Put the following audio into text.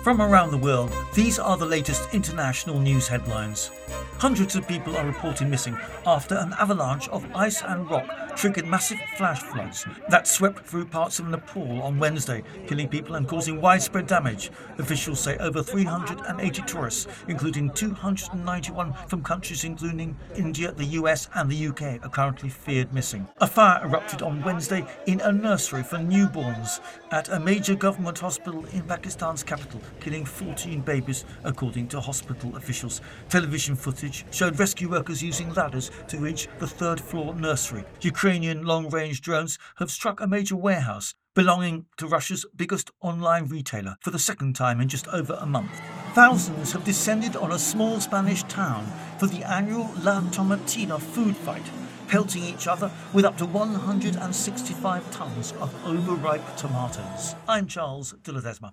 From around the world, these are the latest international news headlines. Hundreds of people are reported missing after an avalanche of ice and rock triggered massive flash floods that swept through parts of Nepal on Wednesday, killing people and causing widespread damage. Officials say over 380 tourists, including 291 from countries including India, the US and the UK, are currently feared missing. A fire erupted on Wednesday in a nursery for newborns at a major government hospital in Pakistan's capital, killing 14 babies, according to hospital officials. Television footage showed rescue workers using ladders to reach the third-floor nursery. Ukrainian long-range drones have struck a major warehouse belonging to Russia's biggest online retailer for the second time in just over a month. Thousands have descended on a small Spanish town for the annual La Tomatina food fight, pelting each other with up to 165 tons of overripe tomatoes. I'm Charles de Ledesma.